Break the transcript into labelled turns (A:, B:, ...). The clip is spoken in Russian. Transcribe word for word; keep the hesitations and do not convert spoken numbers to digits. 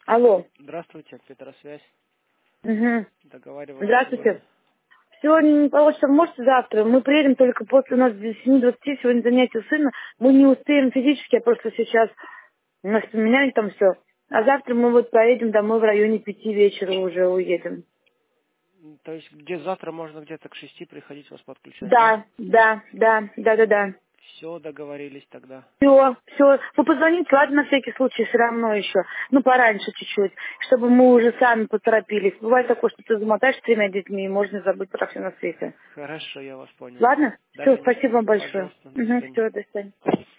A: Алло.
B: Здравствуйте, Петросвязь.
A: Угу.
B: Договаривались сегодня.
A: Здравствуйте. Сегодня не получится, может завтра. Мы приедем только после у нас до семи двадцати. Сегодня занятие у сына. Мы не успеем физически, а просто сейчас у нас поменяли там все. А завтра мы вот поедем домой в районе пяти вечера уже уедем.
B: М, То есть где завтра можно где-то к шести приходить вас подключать, да?
A: Да, да, да, да, да, да.
B: Все, договорились тогда.
A: Все, все. Вы позвоните, ладно, на всякий случай, все равно еще. Ну, пораньше чуть-чуть, чтобы мы уже сами поторопились. Бывает такое, что ты замотаешь с тремя детьми, и можно забыть про все на свете.
B: Хорошо, я вас понял.
A: Ладно? Все,
B: Договорились.
A: спасибо вам большое.
B: Пожалуйста, до
A: Угу,
B: свидания.
A: все, до свидания.